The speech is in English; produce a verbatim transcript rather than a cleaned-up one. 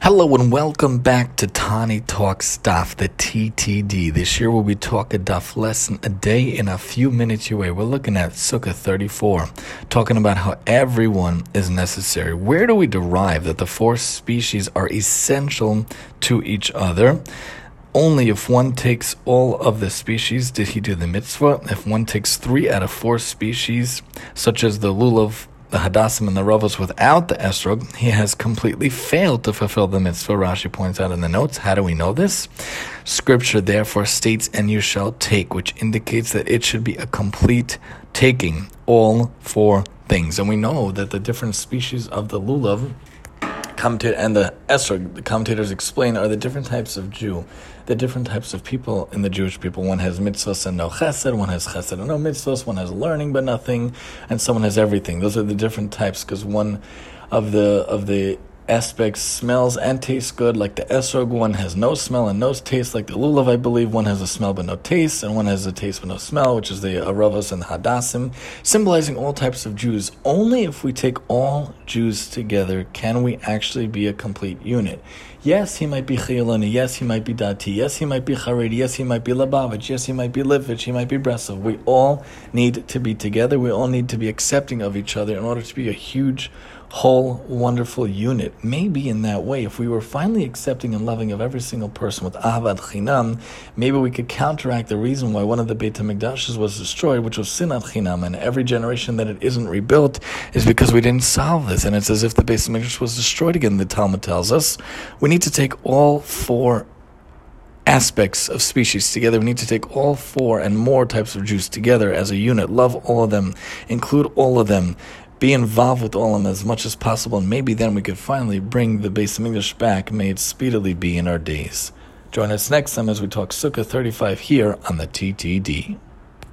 Hello and welcome back to Tani Talks Daf, the T T D. This year we'll be talking Daf lesson a day in a few minutes away. We're looking at Sukkah thirty-four, talking about how everyone is necessary. Where do we derive that the four species are essential to each other? Only if one takes all of the species did he do the mitzvah. If one takes three out of four species, such as the lulav, the hadassim, and the ravos without the esrog, he has completely failed to fulfill the mitzvah. Rashi points out in the notes. How do we know this? Scripture therefore states, and you shall take, which indicates that it should be a complete taking, all four things. And we know that the different species of the lulav commentator and the esrog, the commentators explain, are the different types of Jew, the different types of people in the Jewish people. One has mitzvahs and no chesed, one has chesed and no mitzvahs, one has learning but nothing, and someone has everything. Those are the different types, because one of the of the aspects smells and tastes good, like the esrog. One has no smell and no taste, like the lulav, I believe. One has a smell but no taste, and one has a taste but no smell, which is the aravos and the hadassim, symbolizing all types of Jews. Only if we take all Jews together can we actually be a complete unit. Yes, he might be Chayilani, yes, he might be Dati, yes, he might be Haredi, yes, he might be Lubavitch, yes, he might be Livitch, he might be Breslov. We all need to be together. We all need to be accepting of each other in order to be a huge, whole, wonderful unit. Maybe in that way, if we were finally accepting and loving of every single person with Ahavat Chinam, maybe we could counteract the reason why one of the Beit HaMikdashes was destroyed, which was Sinat Chinam, and every generation that it isn't rebuilt is because we didn't solve this. And it's as if the Beit HaMikdash was destroyed again, the Talmud tells us. We need to take all four aspects of species together. We need to take all four and more types of Jews together as a unit. Love all of them. Include all of them. Be involved with all of them as much as possible, and maybe then we could finally bring the Beis HaMikdash back. May it speedily be in our days. Join us next time as we talk Sukkah thirty-five here on the T T D.